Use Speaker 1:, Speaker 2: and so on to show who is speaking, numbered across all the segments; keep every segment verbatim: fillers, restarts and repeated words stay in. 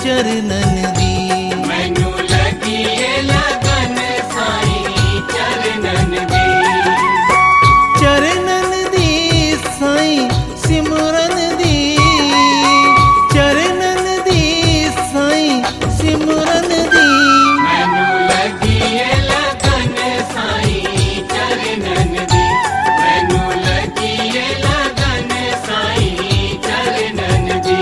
Speaker 1: चरणन दी।
Speaker 2: मैनू लगी ए लगन साईं चरणन दी।
Speaker 1: चरणन दी साईं सिमरन दी। चरणन दी साईं सिमरन दी।
Speaker 2: मैनू लगी ए लगन साईं चरणन दी। मैनू लगी ए लगन साईं चरणन दी।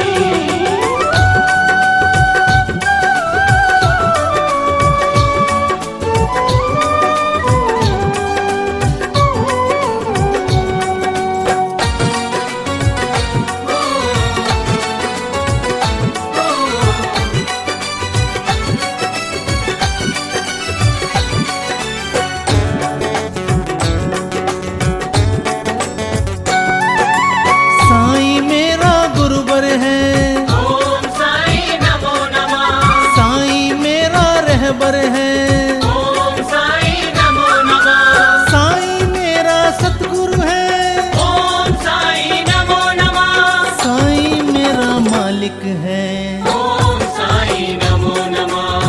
Speaker 1: साईं मेरा गुरुवर है।
Speaker 2: ओम साईं नमो नमः।
Speaker 1: साईं मेरा रहबर है।
Speaker 2: ओम साईं नमो नमः।
Speaker 1: साईं मेरा सतगुरु है।
Speaker 2: ओम साईं नमो नमः।
Speaker 1: साईं मेरा मालिक है।
Speaker 2: ओम साईं नमो नमः।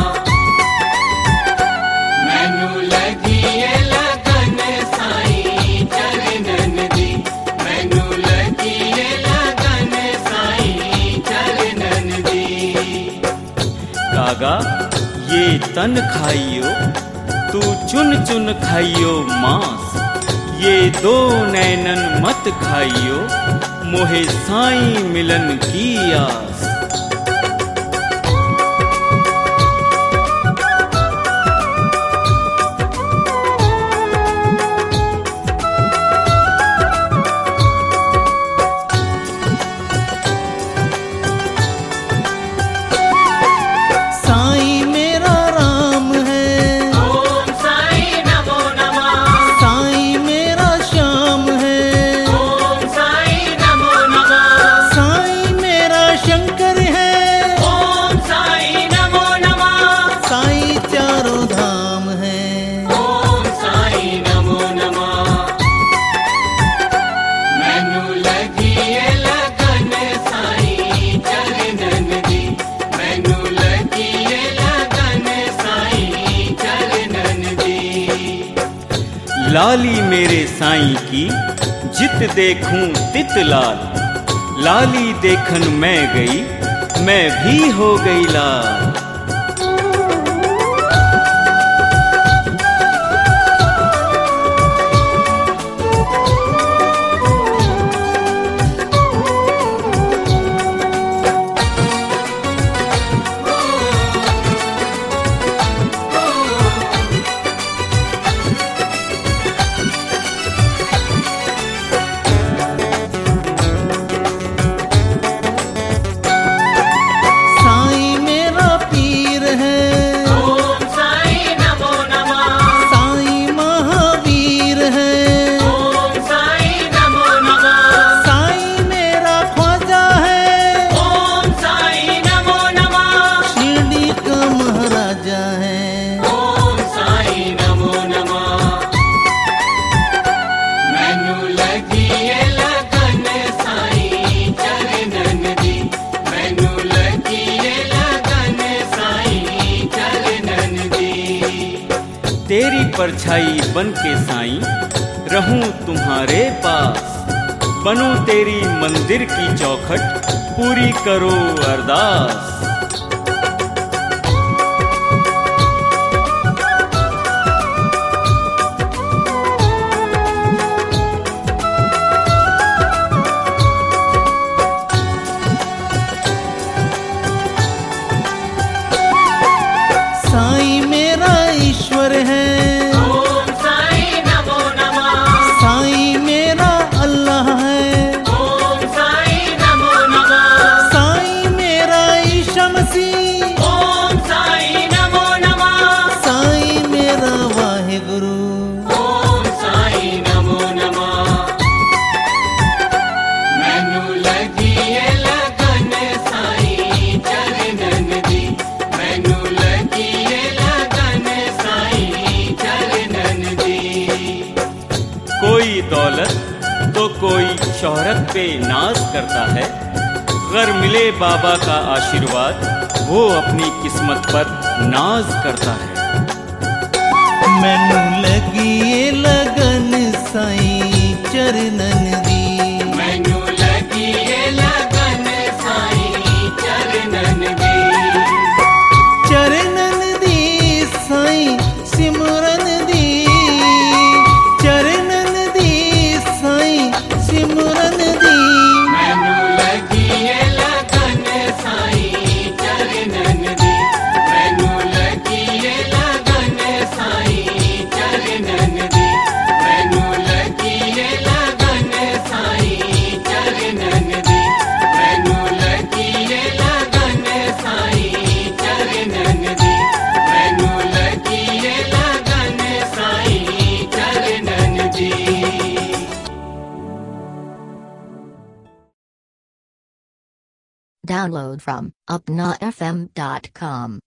Speaker 2: मैनू लगी ए लगन साईं चरणन दी। मैनू लगी ए लगन साईं चरणन दी।
Speaker 3: कागा ये तन खाइयो, तू चुन चुन खाइयो मांस। ये दो नैनन मत खाइयो, मोहे साईं मिलन की आस।
Speaker 1: साईं मेरा राम है।
Speaker 2: ओम साईं नमो नमः।
Speaker 1: साईं मेरा श्याम है।
Speaker 2: ओम साईं नमो नमः।
Speaker 1: साईं मेरा शंकर है।
Speaker 2: ओम साईं नमो नमः।
Speaker 1: साईं चारों धाम है।
Speaker 2: ओम साईं नमो नमः। मैनू लगी ए लगन साईं चरणन दी। मैनू लगी ए लगन साईं चरणन दी।
Speaker 3: लाली मेरे साईं की जित देखूं तित लाल। लाली देखन मैं गई, मैं भी हो गई लाल।
Speaker 1: साईं मेरा पीर है।
Speaker 2: ओम साईं नमो नमः।
Speaker 1: साईं महावीर है।
Speaker 2: ओम साईं नमो नमः।
Speaker 1: साईं मेरा ख्वाजा है।
Speaker 2: ओम साईं नमो नमः।
Speaker 1: शिरडी का महाराजा है।
Speaker 2: ओम साईं नमो नमः। मैनू लगी ए लगन साईं चरणन दी। मैनू लगी ए लगन साईं चरणन दी।
Speaker 3: तेरी परछाई बन के साईं रहूं तुम्हारे पास। बनूं तेरी मंदिर की चौखट, पूरी करो अरदास।
Speaker 1: साईं मेरा ईश्वर है।
Speaker 2: ओम साईं नमो नमः।
Speaker 1: साईं मेरा अल्लाह है।
Speaker 2: ओम साईं नमो नमः।
Speaker 1: साईं मेरा ईशा मसीह।
Speaker 2: ओम साईं नमो नमः।
Speaker 1: साईं मेरा वाहिगुरु।
Speaker 2: ओम साईं नमो नमः। मैनू लगी ए लगन साईं चरणन दी। मैनू लगी ए लगन साईं चरणन दी।
Speaker 3: कोई दौलत तो कोई शोहरत पे नाज करता है। अगर मिले बाबा का आशीर्वाद, वो अपनी किस्मत पर नाज करता है।
Speaker 1: मैनू लगी ए लगन साईं चरणन दी,
Speaker 2: मैनू लगी ए लगन साईं चरणन दी,
Speaker 1: चरणन दी साईं सिमरन दी, चरणन दी साईं सिमरन दी।
Speaker 2: मैनू लगी ए लगन साईं चरणन दी, मैनू लगी ए लगन साईं चरणन दी, मैनू लगी ए लगन साईं चरणन दी, मैनू लगी ए लगन साईं चरणन दी, मैनू लगी ए लगन साईं चरणन दी।
Speaker 4: Download from upna f m dot com.